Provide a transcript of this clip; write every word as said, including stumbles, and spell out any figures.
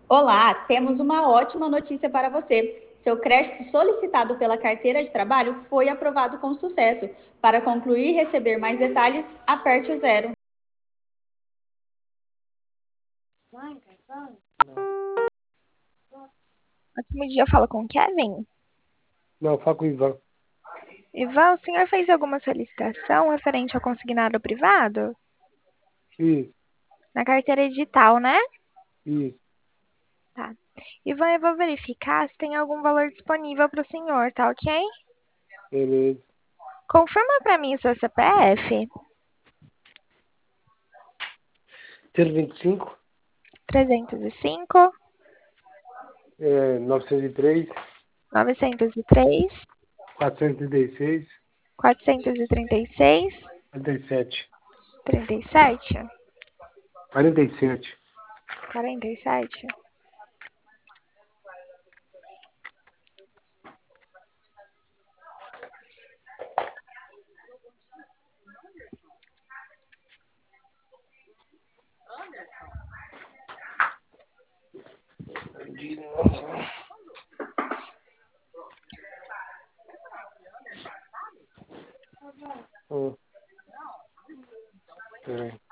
Olá, temos uma ótima notícia para você. Seu crédito solicitado pela carteira de trabalho foi aprovado com sucesso. Para concluir e receber mais detalhes, aperte o zero. Ótimo dia, eu falo com o Kevin. Não, fala com o Ivan. Ivan, o senhor fez alguma solicitação referente ao consignado privado? Isso, Na carteira digital, né? isso, Tá. Ivan, eu vou verificar se tem algum valor disponível para o senhor, tá ok? beleza. Confirma para mim o seu C P F. cento e vinte e cinco, trezentos e cinco, é, novecentos e três, novecentos e três, quatrocentos e trinta e seis, quatrocentos e trinta e seis, quarenta e sete, trinta e sete, quarenta e sete. quarenta e sete. Hum, peraí.